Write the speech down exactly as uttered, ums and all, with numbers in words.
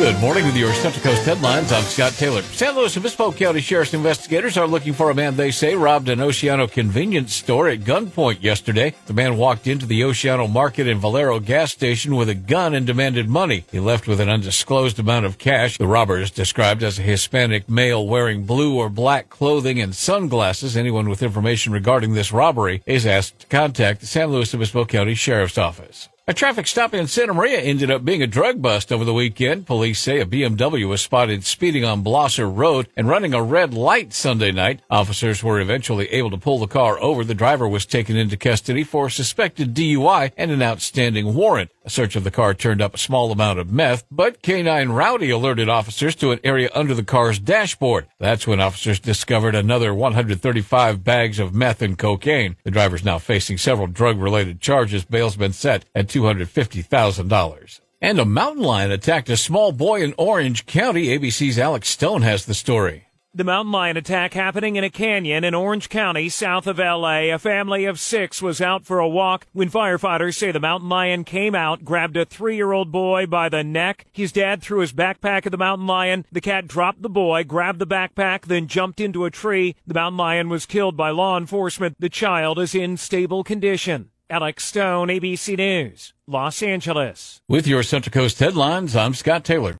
Good morning with your Central Coast headlines. I'm Scott Taylor. San Luis Obispo County Sheriff's investigators are looking for a man they say robbed an Oceano convenience store at gunpoint yesterday. The man walked into the Oceano Market and Valero gas station with a gun and demanded money. He left with an undisclosed amount of cash. The robber is described as a Hispanic male wearing blue or black clothing and sunglasses. Anyone with information regarding this robbery is asked to contact the San Luis Obispo County Sheriff's Office. A traffic stop in Santa Maria ended up being a drug bust over the weekend. Police say a B M W was spotted speeding on Blosser Road and running a red light Sunday night. Officers were eventually able to pull the car over. The driver was taken into custody for suspected D U I and an outstanding warrant. A search of the car turned up a small amount of meth, but K nine Rowdy alerted officers to an area under the car's dashboard. That's when officers discovered another one hundred thirty-five bags of meth and cocaine. The driver's now facing several drug-related charges. Bail's been set at two hundred fifty thousand dollars. And a mountain lion attacked a small boy in Orange County. A B C's Alex Stone has the story. The mountain lion attack happening in a canyon in Orange County, south of L A. A family of six was out for a walk when firefighters say the mountain lion came out, grabbed a three-year-old boy by the neck. His dad threw his backpack at the mountain lion. The cat dropped the boy, grabbed the backpack, then jumped into a tree. The mountain lion was killed by law enforcement. The child is in stable condition. Alex Stone, A B C News, Los Angeles. With your Central Coast headlines, I'm Scott Taylor.